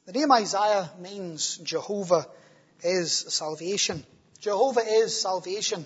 The name Isaiah means Jehovah is salvation. Jehovah is salvation.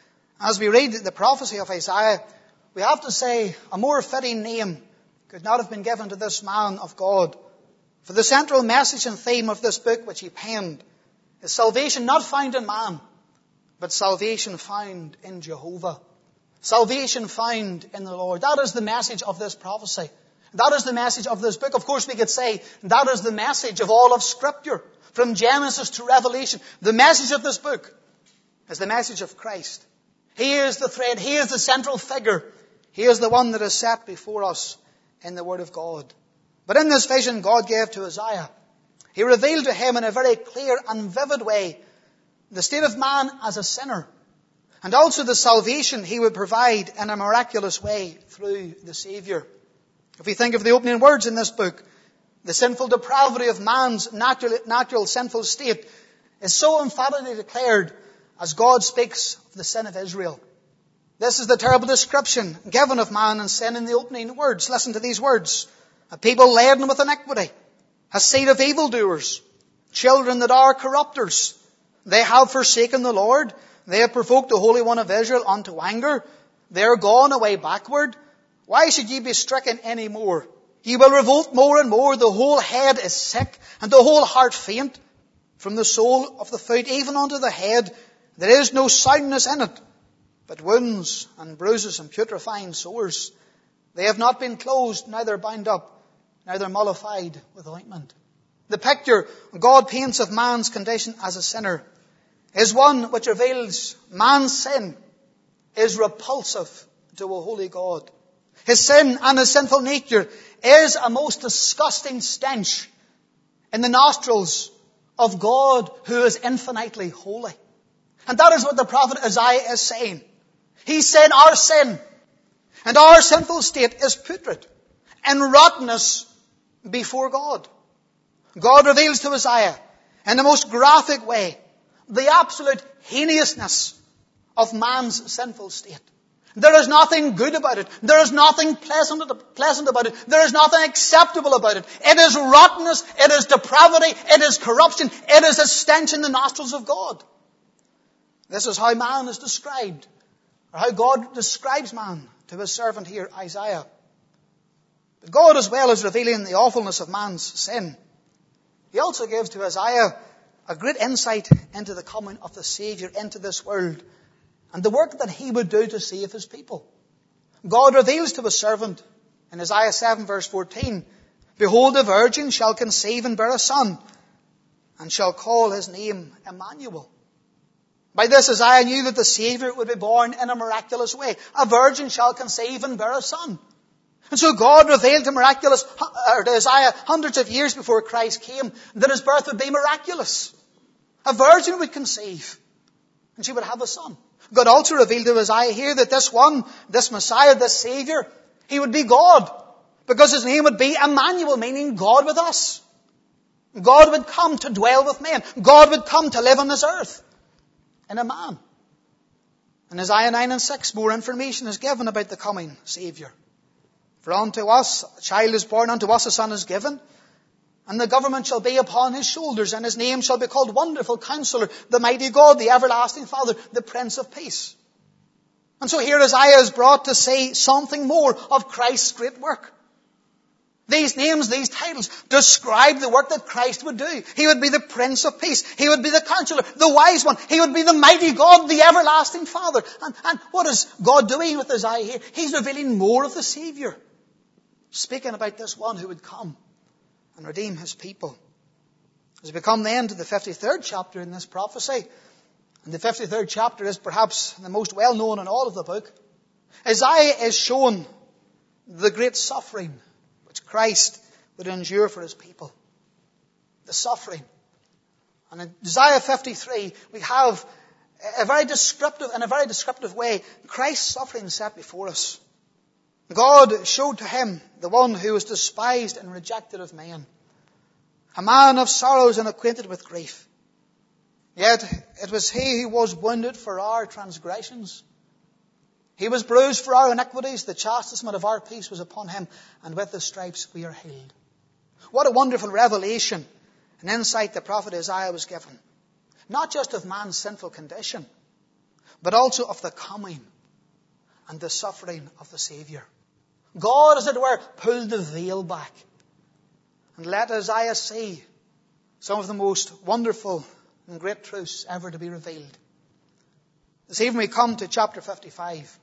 As we read the prophecy of Isaiah, we have to say a more fitting name could not have been given to this man of God. For the central message and theme of this book which he penned is salvation not found in man, but salvation found in Jehovah. Salvation found in the Lord. That is the message of this prophecy. That is the message of this book. Of course, we could say that is the message of all of Scripture, from Genesis to Revelation. The message of this book is the message of Christ. He is the thread. He is the central figure. He is the one that is set before us in the Word of God. But in this vision God gave to Isaiah, He revealed to him in a very clear and vivid way the state of man as a sinner, and also the salvation He would provide in a miraculous way through the Saviour. If we think of the opening words in this book, the sinful depravity of man's natural sinful state is so emphatically declared as God speaks of the sin of Israel. This is the terrible description given of man and sin in the opening words. Listen to these words. A people laden with iniquity, a seed of evildoers, children that are corrupters. They have forsaken the Lord. They have provoked the Holy One of Israel unto anger. They are gone away backward. Why should ye be stricken any more? Ye will revolt more and more. The whole head is sick, and the whole heart faint. From the sole of the foot even unto the head, there is no soundness in it, but wounds and bruises and putrefying sores. They have not been closed, neither bound up, neither mollified with ointment. The picture God paints of man's condition as a sinner is one which reveals man's sin is repulsive to a holy God. His sin and his sinful nature is a most disgusting stench in the nostrils of God who is infinitely holy. And that is what the prophet Isaiah is saying. He's saying our sin and our sinful state is putrid and rottenness before God. God reveals to Isaiah in the most graphic way the absolute heinousness of man's sinful state. There is nothing good about it. There is nothing pleasant about it. There is nothing acceptable about it. It is rottenness. It is depravity. It is corruption. It is a stench in the nostrils of God. This is how man is described, or how God describes man to his servant here, Isaiah. But God, as well as revealing the awfulness of man's sin, He also gives to Isaiah a great insight into the coming of the Saviour into this world and the work that He would do to save His people. God reveals to His servant in Isaiah 7 verse 14, Behold, the virgin shall conceive and bear a son, and shall call his name Emmanuel. By this Isaiah knew that the Saviour would be born in a miraculous way. A virgin shall conceive and bear a son. And so God revealed to Isaiah hundreds of years before Christ came that His birth would be miraculous. A virgin would conceive and she would have a son. God also revealed to Isaiah here that this Messiah, this Saviour, He would be God, because His name would be Emmanuel, meaning God with us. God would come to dwell with men. God would come to live on this earth in a man. In Isaiah 9 and 6, more information is given about the coming Saviour. For unto us a child is born, unto us a son is given, and the government shall be upon His shoulders, and His name shall be called Wonderful Counselor, the Mighty God, the Everlasting Father, the Prince of Peace. And so here Isaiah is brought to say something more of Christ's great work. These names, these titles, describe the work that Christ would do. He would be the Prince of Peace. He would be the Counselor, the Wise One. He would be the Mighty God, the Everlasting Father. And what is God doing with Isaiah here? He's revealing more of the Saviour, speaking about this one who would come and redeem His people. As we come then to the 53rd chapter in this prophecy, and the 53rd chapter is perhaps the most well-known in all of the book, Isaiah is shown the great suffering which Christ would endure for His people. The suffering. And in Isaiah 53, we have in a very descriptive way, Christ's suffering set before us. God showed to Him the one who was despised and rejected of men, a man of sorrows and acquainted with grief. Yet it was He who was wounded for our transgressions. He was bruised for our iniquities. The chastisement of our peace was upon Him, and with His stripes we are healed. What a wonderful revelation an insight the prophet Isaiah was given, not just of man's sinful condition, but also of the coming and the suffering of the Savior. God, as it were, pulled the veil back and let Isaiah see some of the most wonderful and great truths ever to be revealed. This evening we come to chapter 55.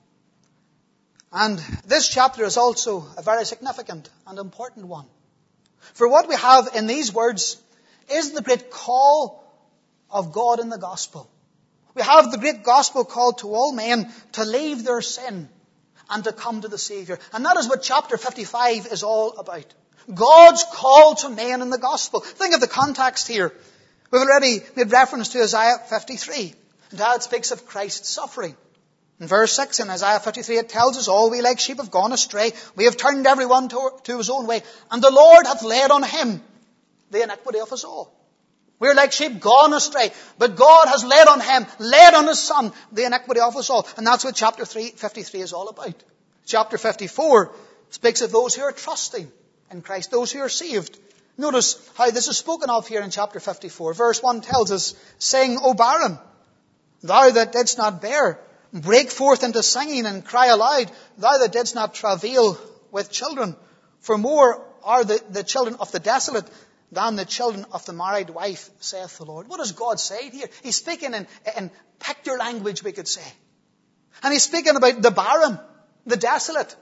And this chapter is also a very significant and important one. For what we have in these words is the great call of God in the gospel. We have the great gospel call to all men to leave their sin and to come to the Savior. And that is what chapter 55 is all about. God's call to men in the gospel. Think of the context here. We've already made reference to Isaiah 53. And how it speaks of Christ's suffering. In verse 6 in Isaiah 53 it tells us, all we like sheep have gone astray. We have turned everyone to his own way. And the Lord hath laid on him the iniquity of us all. We're like sheep gone astray. But God has laid on him, laid on his Son, the iniquity of us all. And that's what chapter 53 is all about. Chapter 54 speaks of those who are trusting in Christ, those who are saved. Notice how this is spoken of here in chapter 54. Verse 1 tells us, sing, O barren, thou that didst not bear, break forth into singing and cry aloud, thou that didst not travail with children. For more are the children of the desolate than the children of the married wife, saith the Lord. What does God say here? He's speaking in picture language, we could say. And he's speaking about the barren, the desolate.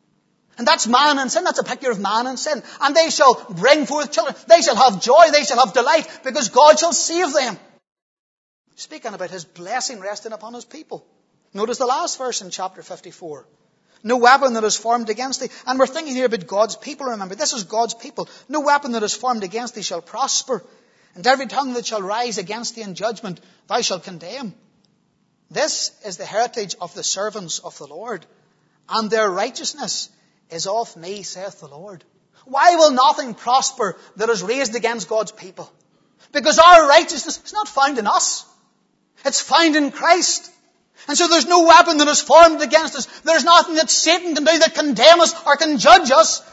And that's man and sin. That's a picture of man and sin. And they shall bring forth children. They shall have joy. They shall have delight, because God shall save them. Speaking about his blessing resting upon his people. Notice the last verse in chapter 54. No weapon that is formed against thee. And we're thinking here about God's people, remember. This is God's people. No weapon that is formed against thee shall prosper. And every tongue that shall rise against thee in judgment, thou shalt condemn. This is the heritage of the servants of the Lord. And their righteousness is of me, saith the Lord. Why will nothing prosper that is raised against God's people? Because our righteousness is not found in us. It's found in Christ. And so there's no weapon that is formed against us. There's nothing that Satan can do that condemn us or can judge us.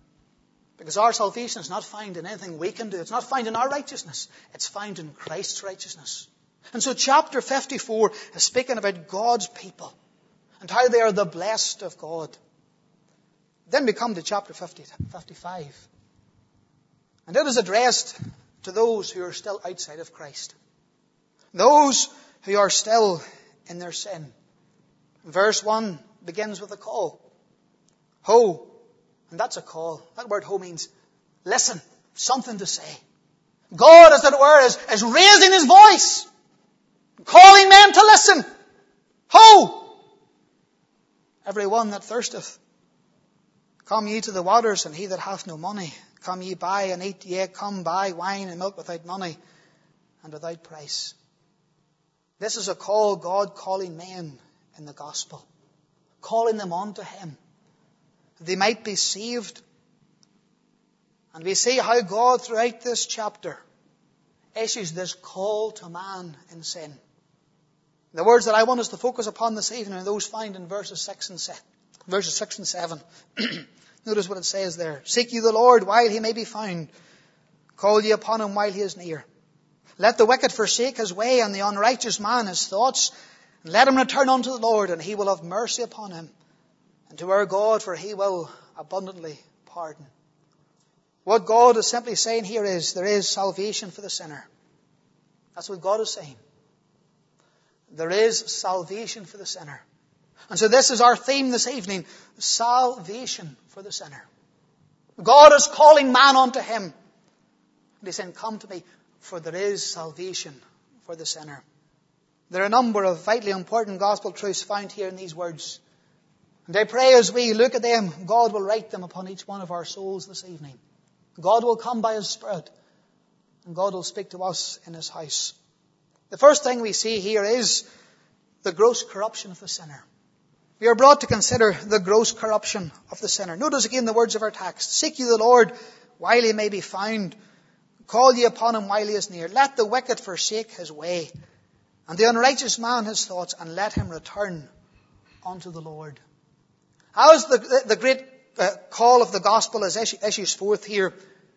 Because our salvation is not found in anything we can do. It's not found in our righteousness. It's found in Christ's righteousness. And so chapter 54 is speaking about God's people and how they are the blessed of God. Then we come to chapter 55. And it is addressed to those who are still outside of Christ. Those who are still in their sin. Verse 1 begins with a call. Ho. And that's a call. That word ho means listen. Something to say. God, as it were, is raising his voice. Calling men to listen. Ho. Everyone that thirsteth. Come ye to the waters, and he that hath no money. Come ye buy and eat. Yea, come buy wine and milk without money and without price. This is a call, God calling men in the gospel. Calling them on to him. They might be saved. And we see how God throughout this chapter issues this call to man in sin. The words that I want us to focus upon this evening are those found in verses 6 and 7. Notice what it says there. Seek ye the Lord while he may be found. Call ye upon him while he is near. Let the wicked forsake his way, and the unrighteous man his thoughts. And let him return unto the Lord, and he will have mercy upon him. And to our God, for he will abundantly pardon. What God is simply saying here is, there is salvation for the sinner. That's what God is saying. There is salvation for the sinner. And so this is our theme this evening. Salvation for the sinner. God is calling man unto him. And he's saying, come to me, for there is salvation for the sinner. There are a number of vitally important gospel truths found here in these words. And I pray as we look at them, God will write them upon each one of our souls this evening. God will come by his Spirit. And God will speak to us in his house. The first thing we see here is the gross corruption of the sinner. We are brought to consider the gross corruption of the sinner. Notice again the words of our text. Seek ye the Lord while he may be found. Call ye upon him while he is near. Let the wicked forsake his way, and the unrighteous man his thoughts, and let him return unto the Lord. How is the great call of the gospel as issues forth here?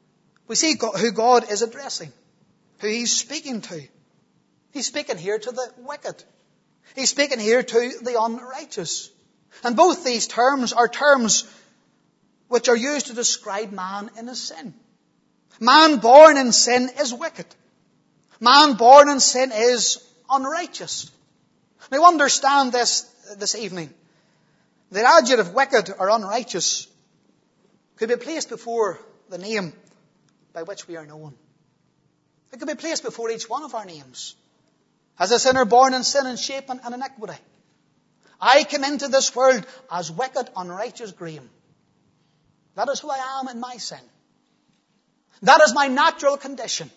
we see who God is addressing, who He's speaking to. He's speaking here to the wicked. He's speaking here to the unrighteous. And both these terms are terms which are used to describe man in his sin. Man born in sin is wicked. Man born in sin is unrighteous. Now understand this evening. The adjective wicked or unrighteous could be placed before the name by which we are known. It could be placed before each one of our names. As a sinner born in sin and shape and iniquity. I came into this world as wicked, unrighteous Graham. That is who I am in my sin. That is my natural condition.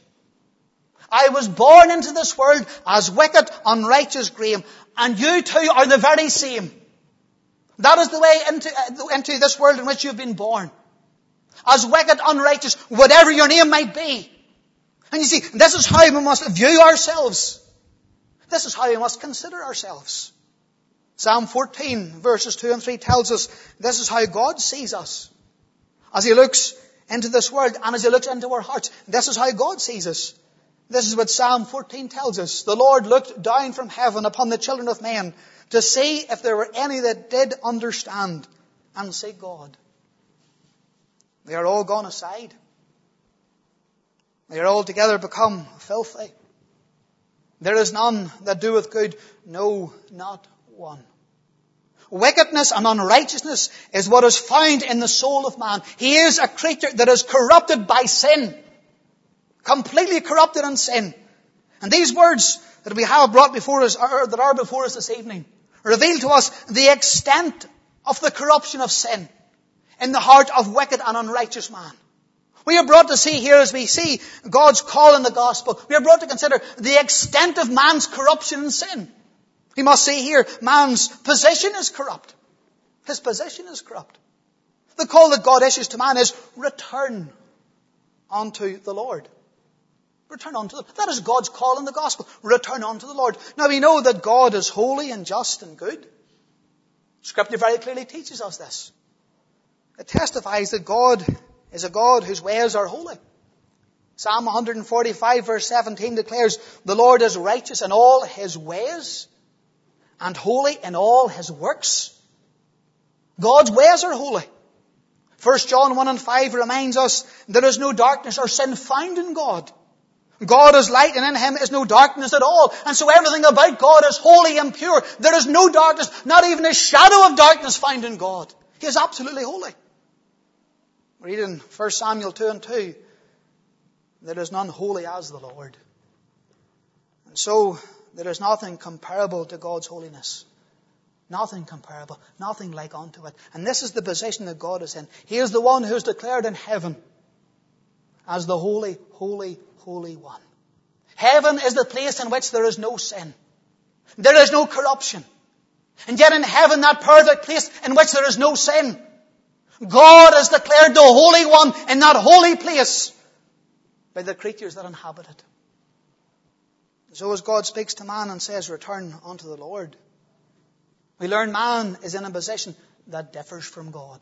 I was born into this world as wicked, unrighteous Graham. And you too are the very same. That is the way into this world in which you've been born. As wicked, unrighteous, whatever your name might be. And you see, this is how we must view ourselves. This is how we must consider ourselves. Psalm 14 verses 2 and 3 tells us this is how God sees us. As He looks into this world and as He looks into our hearts, this is how God sees us. This is what Psalm 14 tells us. The Lord looked down from heaven upon the children of men to see if there were any that did understand and seek God. They are all gone aside. They are altogether become filthy. There is none that doeth good, no, not one. Wickedness and unrighteousness is what is found in the soul of man. He is a creature that is corrupted by sin. Completely corrupted in sin. And these words that we have brought before us, that are before us this evening, reveal to us the extent of the corruption of sin in the heart of wicked and unrighteous man. We are brought to see here, as we see God's call in the gospel, we are brought to consider the extent of man's corruption and sin. We must see here, man's position is corrupt. His position is corrupt. The call that God issues to man is, return unto the Lord. Return unto the Lord. That is God's call in the gospel. Return unto the Lord. Now we know that God is holy and just and good. Scripture very clearly teaches us this. It testifies that God is a God whose ways are holy. Psalm 145 verse 17 declares, the Lord is righteous in all His ways and holy in all His works. God's ways are holy. 1 John 1 and 5 reminds us there is no darkness or sin found in God. God is light and in Him is no darkness at all. And so everything about God is holy and pure. There is no darkness, not even a shadow of darkness found in God. He is absolutely holy. Read in 1 Samuel 2 and 2, there is none holy as the Lord. And so there is nothing comparable to God's holiness. Nothing comparable, nothing like unto it. And this is the position that God is in. He is the one who is declared in heaven as the holy, holy, holy one. Heaven is the place in which there is no sin. There is no corruption. And yet in heaven, that perfect place in which there is no sin, God is declared the Holy One in that holy place by the creatures that inhabit it. So as God speaks to man and says, return unto the Lord, we learn man is in a position that differs from God.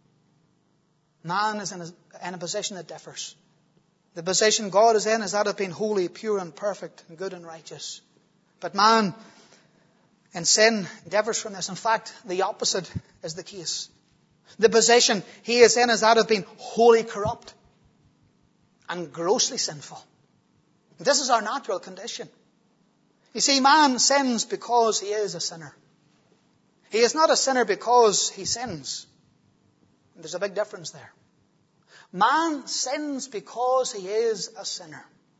Man is in a position that differs. The position God is in is that of being holy, pure and perfect and good and righteous. But man in sin differs from this. In fact, the opposite is the case. The position he is in is that of being wholly corrupt and grossly sinful. This is our natural condition. You see, man sins because he is a sinner. He is not a sinner because he sins. There's a big difference there. Man sins because he is a sinner.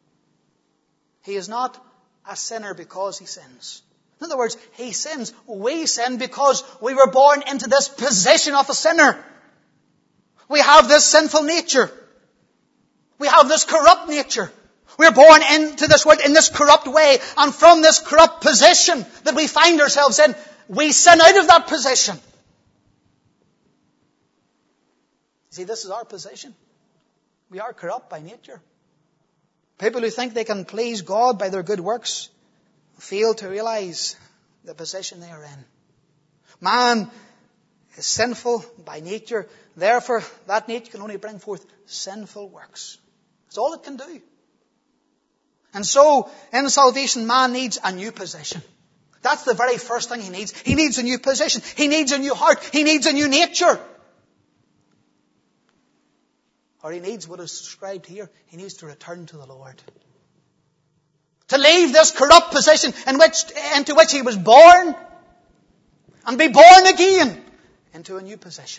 He is not a sinner because he sins. In other words, he sins. We sin because we were born into this position of a sinner. We have this sinful nature. We have this corrupt nature. We're born into this world in this corrupt way. And from this corrupt position that we find ourselves in, we sin out of that position. See, this is our position. We are corrupt by nature. People who think they can please God by their good works fail to realize the position they are in. Man is sinful by nature. Therefore, that nature can only bring forth sinful works. That's all it can do. And so, in salvation, man needs a new position. That's the very first thing he needs. He needs a new position. He needs a new heart. He needs a new nature. Or he needs what is described here. He needs to return to the Lord. To leave this corrupt position into which he was born and be born again into a new position.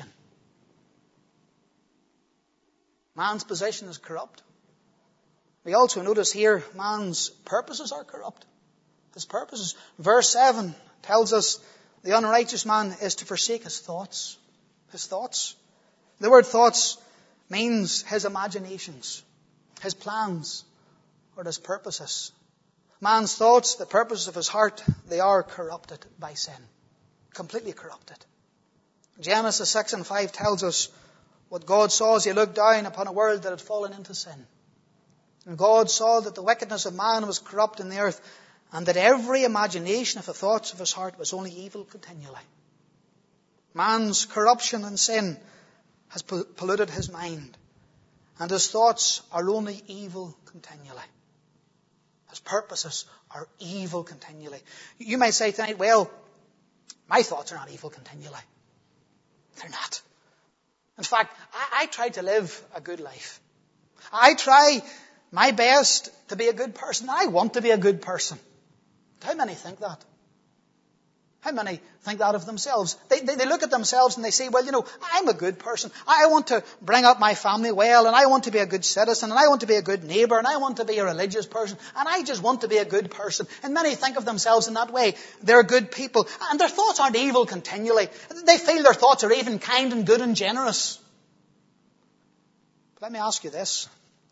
Man's position is corrupt. We also notice here man's purposes are corrupt. His purposes. Verse 7 tells us the unrighteous man is to forsake his thoughts. His thoughts. The word thoughts means his imaginations, his plans, or his purposes. Man's thoughts, the purposes of his heart, they are corrupted by sin. Completely corrupted. Genesis 6:5 tells us what God saw as he looked down upon a world that had fallen into sin. And God saw that the wickedness of man was corrupt in the earth, and that every imagination of the thoughts of his heart was only evil continually. Man's corruption and sin has polluted his mind, and his thoughts are only evil continually. His purposes are evil continually. You might say tonight, well, my thoughts are not evil continually. They're not. In fact, I try to live a good life. I try my best to be a good person. I want to be a good person. How many think that? How many think that of themselves? They look at themselves and they say, well, I'm a good person. I want to bring up my family well, and I want to be a good citizen, and I want to be a good neighbour, and I want to be a religious person, and I just want to be a good person. And many think of themselves in that way. They're good people. And their thoughts aren't evil continually. They feel their thoughts are even kind and good and generous. But let me ask you this.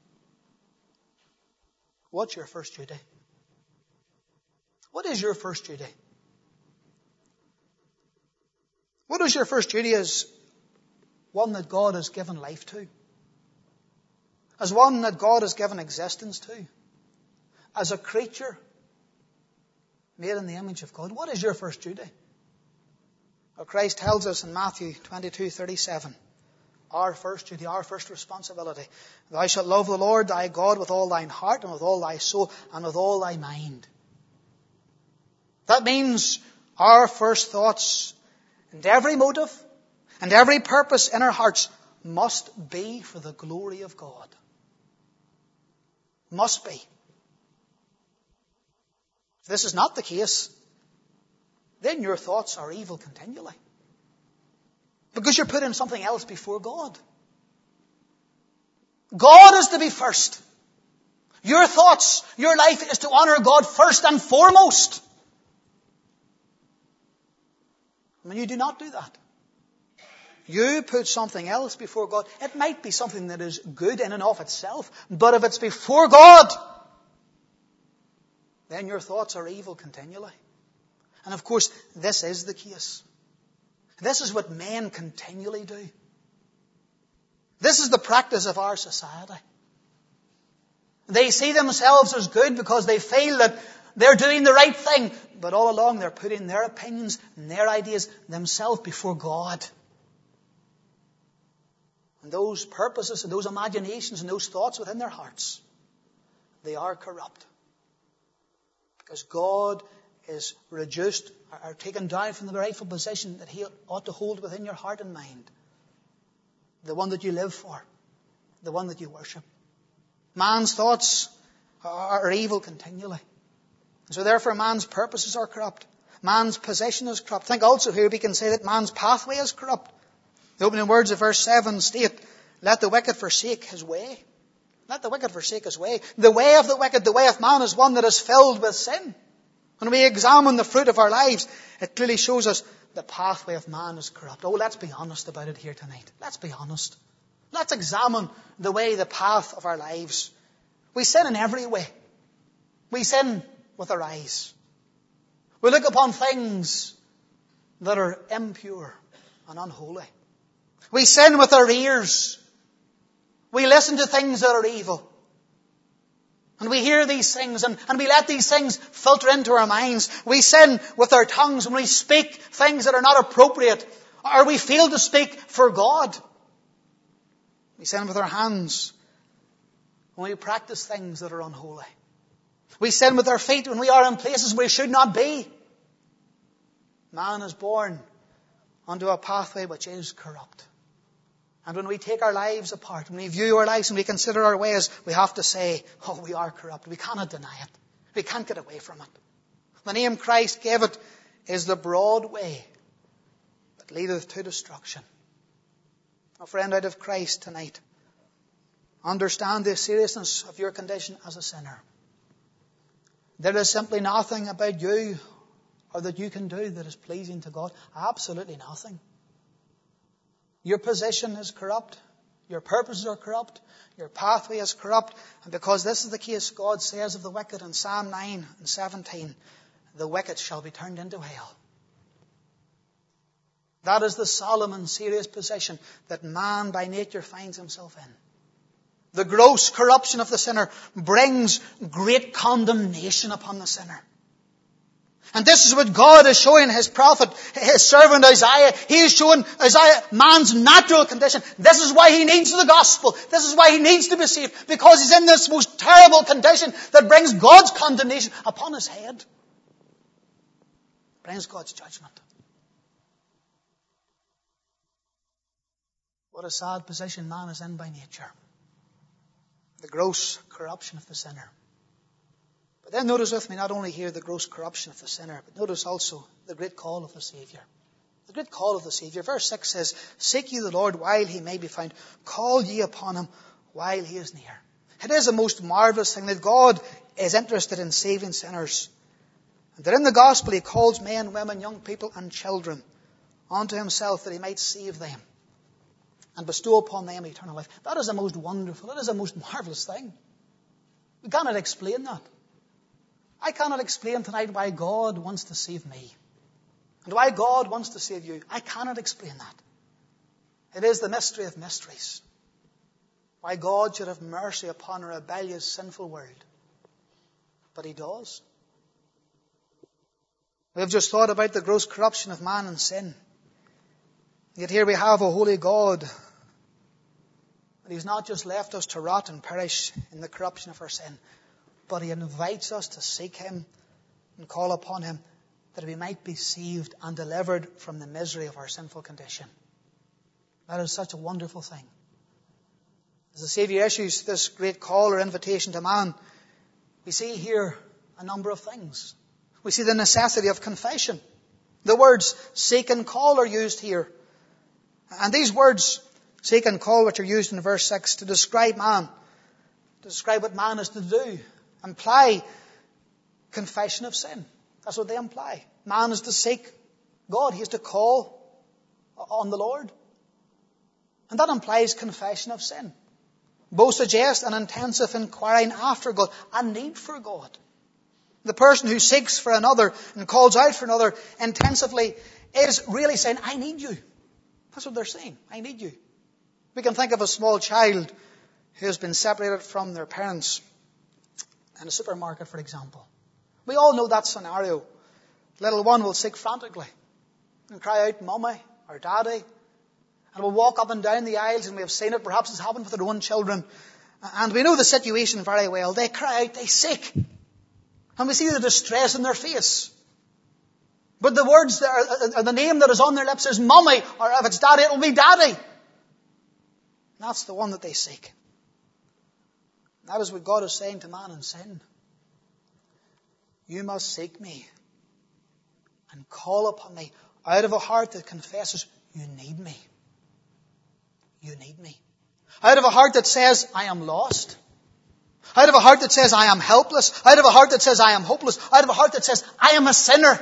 What's your first duty? What is your first duty? What is your first duty as one that God has given life to? As one that God has given existence to? As a creature made in the image of God? What is your first duty? Well, Christ tells us in Matthew 22:37, our first duty, our first responsibility. Thou shalt love the Lord thy God with all thine heart and with all thy soul and with all thy mind. That means our first thoughts and every motive and every purpose in our hearts must be for the glory of God. Must be. If this is not the case, then your thoughts are evil continually. Because you're putting something else before God. God is to be first. Your thoughts, your life is to honor God first and foremost. When you do not do that, you put something else before God. It might be something that is good in and of itself, but if it's before God, then your thoughts are evil continually. And of course, this is the case. This is what men continually do. This is the practice of our society. They see themselves as good because they feel that they're doing the right thing, but all along they're putting their opinions and their ideas themselves before God. And those purposes and those imaginations and those thoughts within their hearts, they are corrupt. Because God is reduced or taken down from the rightful position that He ought to hold within your heart and mind. The one that you live for. The one that you worship. Man's thoughts are evil continually. So therefore man's purposes are corrupt. Man's position is corrupt. I think also here we can say that man's pathway is corrupt. The opening words of verse 7 state, let the wicked forsake his way. Let the wicked forsake his way. The way of the wicked, the way of man is one that is filled with sin. When we examine the fruit of our lives, it clearly shows us the pathway of man is corrupt. Oh, let's be honest about it here tonight. Let's be honest. Let's examine the way, the path of our lives. We sin in every way. We sin with our eyes. We look upon things that are impure and unholy. We sin with our ears. We listen to things that are evil. And we hear these things and we let these things filter into our minds. We sin with our tongues when we speak things that are not appropriate, or we fail to speak for God. We sin with our hands when we practice things that are unholy. We sin with our feet when we are in places we should not be. Man is born onto a pathway which is corrupt. And when we take our lives apart, when we view our lives and we consider our ways, we have to say, oh, we are corrupt. We cannot deny it. We can't get away from it. The name Christ gave it is the broad way that leadeth to destruction. A friend, out of Christ tonight, understand the seriousness of your condition as a sinner. There is simply nothing about you or that you can do that is pleasing to God. Absolutely nothing. Your position is corrupt. Your purposes are corrupt. Your pathway is corrupt. And because this is the case, God says of the wicked in Psalm 9 and 17, the wicked shall be turned into hell. That is the solemn and serious position that man by nature finds himself in. The gross corruption of the sinner brings great condemnation upon the sinner. And this is what God is showing His prophet, His servant Isaiah. He is showing Isaiah man's natural condition. This is why he needs the gospel. This is why he needs to be saved. Because he's in this most terrible condition that brings God's condemnation upon his head. Brings God's judgment. What a sad position man is in by nature. The gross corruption of the sinner. But then notice with me not only here the gross corruption of the sinner, but notice also the great call of the Saviour. The great call of the Saviour. Verse 6 says, seek ye the Lord while He may be found. Call ye upon Him while He is near. It is a most marvellous thing that God is interested in saving sinners. And that in the gospel He calls men, women, young people and children unto Himself that He might save them and bestow upon them eternal life. That is a most wonderful, it is a most marvellous thing. We cannot explain that. I cannot explain tonight why God wants to save me. And why God wants to save you. I cannot explain that. It is the mystery of mysteries. Why God should have mercy upon a rebellious, sinful world. But He does. We have just thought about the gross corruption of man and sin. Yet here we have a holy God. And He's not just left us to rot and perish in the corruption of our sin. But He invites us to seek Him and call upon Him that we might be saved and delivered from the misery of our sinful condition. That is such a wonderful thing. As the Saviour issues this great call or invitation to man, we see here a number of things. We see the necessity of confession. The words seek and call are used here. And these words, seek and call, which are used in verse 6 to describe man, to describe what man is to do, imply confession of sin. That's what they imply. Man is to seek God. He is to call on the Lord. And that implies confession of sin. Both suggest an intensive inquiring after God, a need for God. The person who seeks for another and calls out for another intensively is really saying, I need you. That's what they're saying. I need you. We can think of a small child who has been separated from their parents in a supermarket, for example. We all know that scenario. Little one will seek frantically and cry out, Mummy or Daddy. And will walk up and down the aisles, and we have seen it. Perhaps it's happened with their own children. And we know the situation very well. They cry out, they seek. And we see the distress in their face. But the words, the name that is on their lips is Mummy, or if it's Daddy, it will be Daddy. And that's the one that they seek. That is what God is saying to man in sin. You must seek me and call upon me out of a heart that confesses, you need me. You need me. Out of a heart that says, I am lost. Out of a heart that says, I am helpless. Out of a heart that says, I am hopeless. Out of a heart that says, I am a sinner.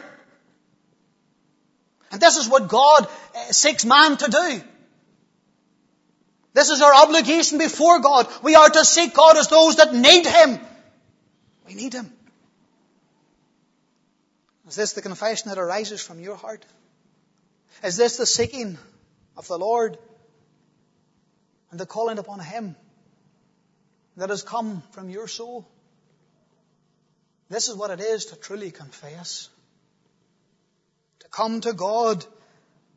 And this is what God seeks man to do. This is our obligation before God. We are to seek God as those that need Him. We need Him. Is this the confession that arises from your heart? Is this the seeking of the Lord and the calling upon Him that has come from your soul? This is what it is to truly confess. To come to God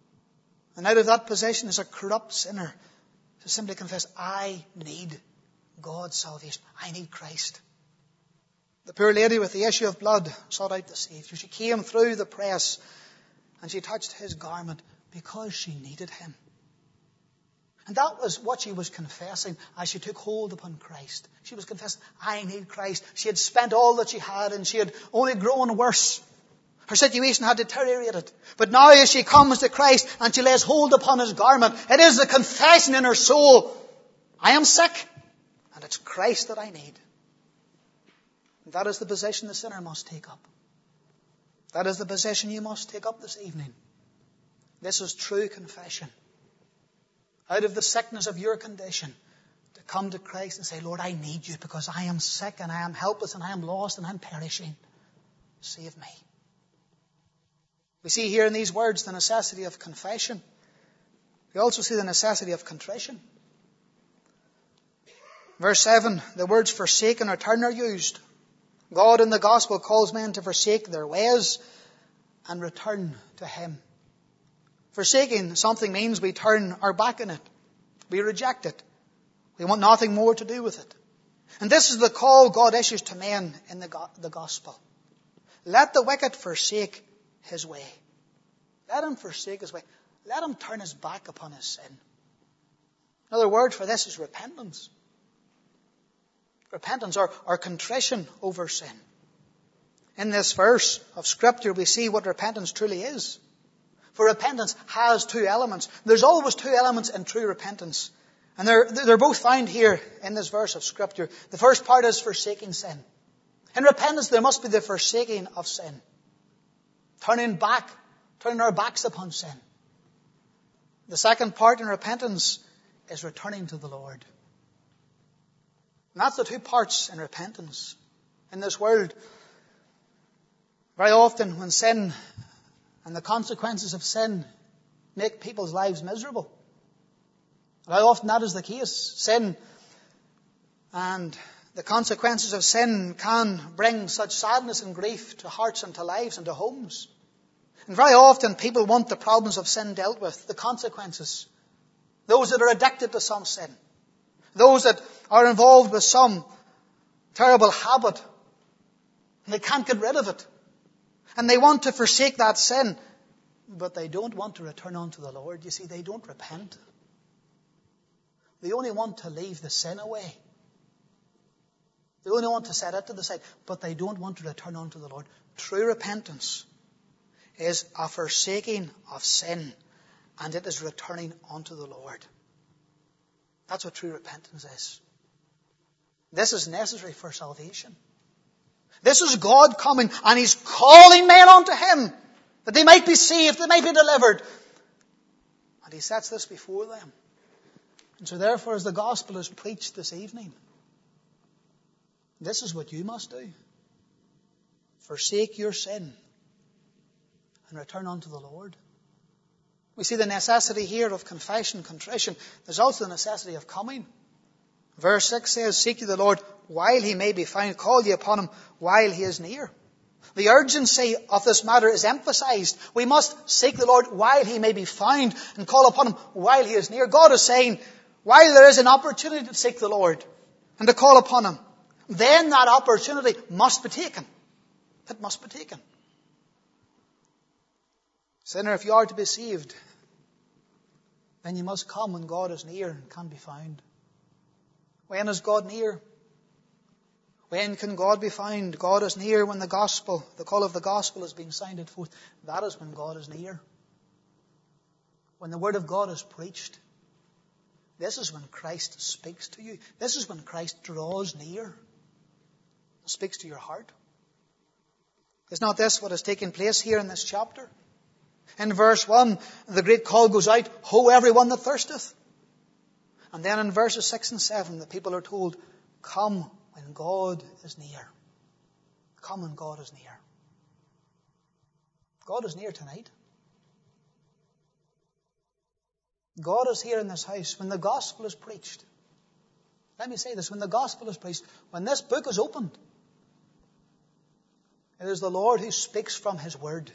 and out of that position as a corrupt sinner to simply confess, I need God's salvation. I need Christ. The poor lady with the issue of blood sought out the Savior. She came through the press and she touched his garment because she needed him. And that was what she was confessing as she took hold upon Christ. She was confessing, I need Christ. She had spent all that she had and she had only grown worse. Her situation had deteriorated. But now as she comes to Christ and she lays hold upon his garment, it is the confession in her soul, I am sick and it's Christ that I need. And that is the position the sinner must take up. That is the position you must take up this evening. This is true confession. Out of the sickness of your condition, to come to Christ and say, Lord, I need you because I am sick and I am helpless and I am lost and I am perishing. Save me. We see here in these words the necessity of confession. We also see the necessity of contrition. Verse 7, the words forsake and return are used. God in the gospel calls men to forsake their ways and return to him. Forsaking something means we turn our back on it. We reject it. We want nothing more to do with it. And this is the call God issues to men in the gospel. Let the wicked forsake his way. Let him forsake his way. Let him turn his back upon his sin. Another word for this is repentance. Repentance or contrition over sin. In this verse of Scripture we see what repentance truly is. For repentance has two elements. There's always two elements in true repentance. And they're both found here in this verse of Scripture. The first part is forsaking sin. In repentance there must be the forsaking of sin. Turning our backs upon sin. The second part in repentance is returning to the Lord. And that's the two parts in repentance. In this world, very often when sin and the consequences of sin make people's lives miserable. And how often that is the case. Sin and the consequences of sin can bring such sadness and grief to hearts and to lives and to homes. And very often people want the problems of sin dealt with, the consequences. Those that are addicted to some sin. Those that are involved with some terrible habit. And they can't get rid of it. And they want to forsake that sin. But they don't want to return unto the Lord. You see, they don't repent. They only want to leave the sin away. They only want to set it to the side. But they don't want to return unto the Lord. True repentance is a forsaking of sin. And it is returning unto the Lord. That's what true repentance is. This is necessary for salvation. This is God coming and He's calling men unto Him that they might be saved, they might be delivered. And He sets this before them. And so therefore, as the gospel is preached this evening, this is what you must do. Forsake your sin and return unto the Lord. We see the necessity here of confession, contrition. There's also the necessity of coming. Verse 6 says, seek ye the Lord while He may be found. Call ye upon Him while He is near. The urgency of this matter is emphasized. We must seek the Lord while He may be found and call upon Him while He is near. God is saying, while there is an opportunity to seek the Lord and to call upon Him, then that opportunity must be taken. It must be taken. Sinner, if you are to be saved, then you must come when God is near and can be found. When is God near? When can God be found? God is near when the gospel, the call of the gospel is being sounded forth. That is when God is near. When the word of God is preached. This is when Christ speaks to you. This is when Christ draws near. Speaks to your heart. Is not this what has taken place here in this chapter? In verse 1, the great call goes out, Ho, everyone that thirsteth. And then in verses 6 and 7, the people are told, come when God is near. Come when God is near. God is near tonight. God is here in this house when the gospel is preached. Let me say this, when the gospel is preached, when this book is opened, it is the Lord who speaks from His word.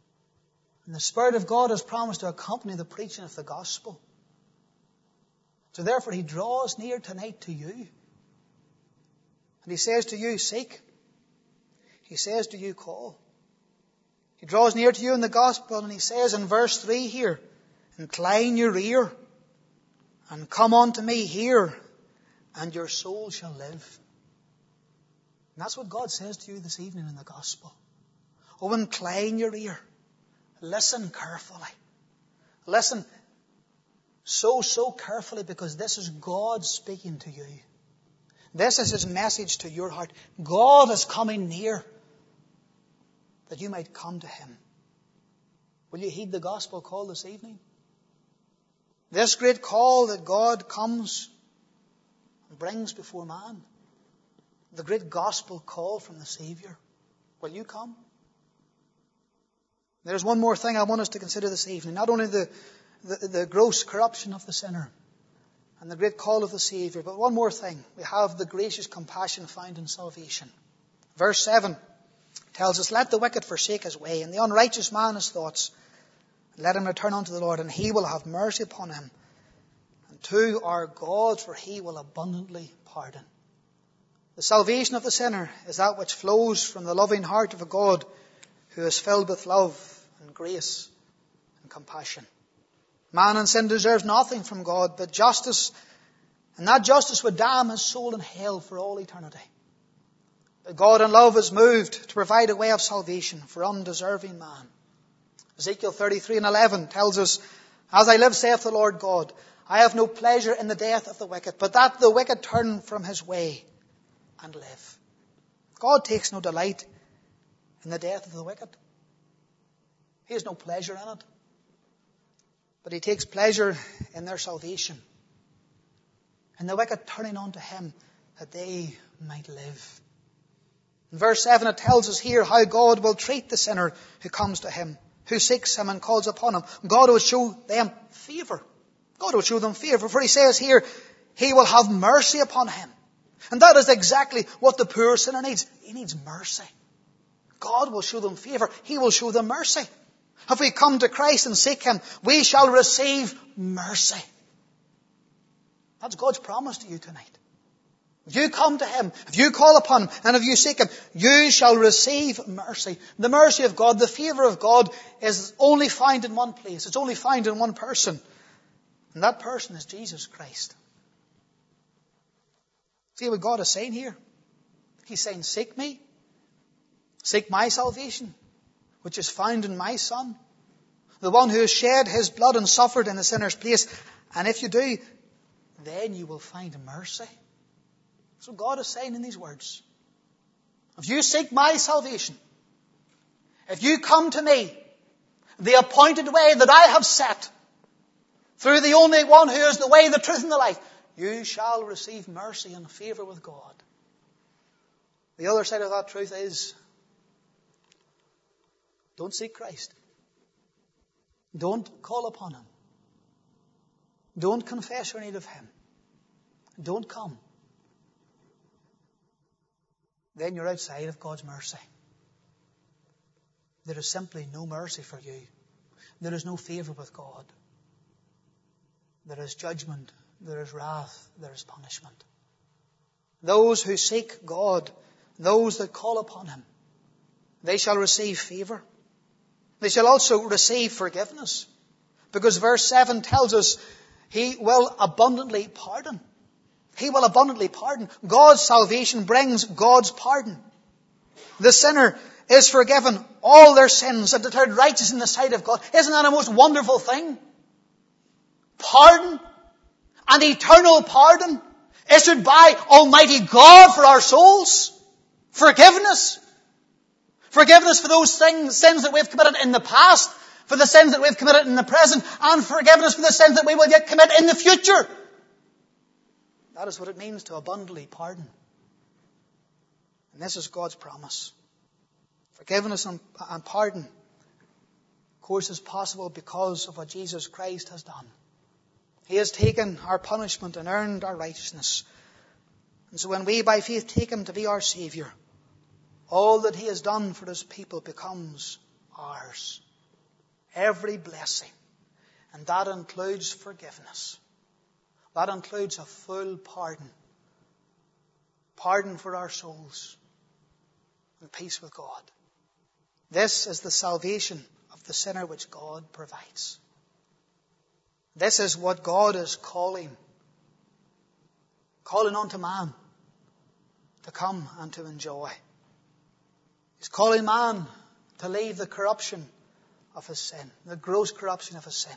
And the Spirit of God has promised to accompany the preaching of the gospel. So therefore he draws near tonight to you. And he says to you, seek. He says to you, call. He draws near to you in the gospel, and he says in verse 3 here, incline your ear and come unto me here, and your soul shall live. And that's what God says to you this evening in the gospel. Oh, incline your ear. Listen carefully. Listen so carefully, because this is God speaking to you. This is His message to your heart. God is coming near that you might come to Him. Will you heed the gospel call this evening? This great call that God comes and brings before man. The great gospel call from the Savior. Will you come? There's one more thing I want us to consider this evening. Not only the gross corruption of the sinner and the great call of the Savior, but one more thing. We have the gracious compassion found in salvation. Verse 7 tells us, let the wicked forsake his way, and the unrighteous man his thoughts. Let him return unto the Lord, and He will have mercy upon him. And to our God, for He will abundantly pardon. The salvation of the sinner is that which flows from the loving heart of a God who is filled with love and grace and compassion. Man in sin deserves nothing from God but justice, and that justice would damn his soul in hell for all eternity. But God in love is moved to provide a way of salvation for undeserving man. Ezekiel 33:11 tells us, as I live, saith the Lord God, I have no pleasure in the death of the wicked, but that the wicked turn from his way and live. God takes no delight in the death of the wicked. He has no pleasure in it. But He takes pleasure in their salvation, and the wicked turning unto Him that they might live. In verse 7 it tells us here how God will treat the sinner who comes to Him, who seeks Him and calls upon Him. God will show them favour. God will show them favour. For He says here, He will have mercy upon him. And that is exactly what the poor sinner needs. He needs mercy. God will show them favour. He will show them mercy. If we come to Christ and seek Him, we shall receive mercy. That's God's promise to you tonight. If you come to Him, if you call upon Him, and if you seek Him, you shall receive mercy. The mercy of God, the favour of God, is only found in one place. It's only found in one person. And that person is Jesus Christ. See what God is saying here? He's saying, seek me. Seek my salvation, which is found in my Son, the one who has shed His blood and suffered in the sinner's place. And if you do, then you will find mercy. That's what God is saying in these words. If you seek my salvation, if you come to me, the appointed way that I have set, through the only one who is the way, the truth, and the life, you shall receive mercy and favour with God. The other side of that truth is, don't seek Christ. Don't call upon Him. Don't confess your need of Him. Don't come. Then you're outside of God's mercy. There is simply no mercy for you. There is no favour with God. There is judgment. There is wrath. There is punishment. Those who seek God, those that call upon Him, they shall receive favour. They shall also receive forgiveness. Because verse 7 tells us He will abundantly pardon. He will abundantly pardon. God's salvation brings God's pardon. The sinner is forgiven all their sins and declared righteous in the sight of God. Isn't that a most wonderful thing? Pardon, and eternal pardon, issued by Almighty God for our souls. Forgiveness. Forgiveness for those sins that we've committed in the past, for the sins that we've committed in the present, and forgiveness for the sins that we will yet commit in the future. That is what it means to abundantly pardon. And this is God's promise. Forgiveness and pardon, of course, is possible because of what Jesus Christ has done. He has taken our punishment and earned our righteousness. And so when we by faith take Him to be our Saviour, all that He has done for His people becomes ours. Every blessing. And that includes forgiveness. That includes a full pardon. Pardon for our souls and peace with God. This is the salvation of the sinner which God provides. This is what God is calling unto man to come and to enjoy. He's calling man to leave the corruption of his sin, the gross corruption of his sin,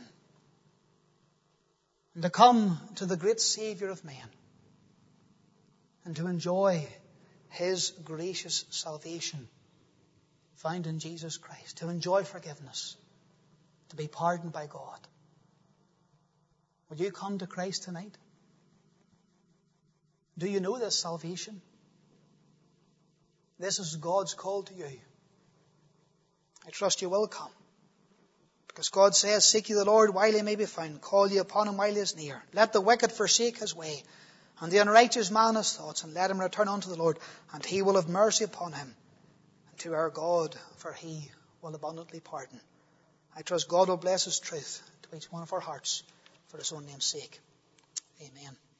and to come to the great Saviour of men and to enjoy his gracious salvation found in Jesus Christ, to enjoy forgiveness, to be pardoned by God. Would you come to Christ tonight? Do you know this salvation? This is God's call to you. I trust you will come. Because God says, seek ye the Lord while he may be found. Call ye upon him while he is near. Let the wicked forsake his way, and the unrighteous man his thoughts, and let him return unto the Lord, and he will have mercy upon him, and to our God, for he will abundantly pardon. I trust God will bless his truth to each one of our hearts for his own name's sake. Amen.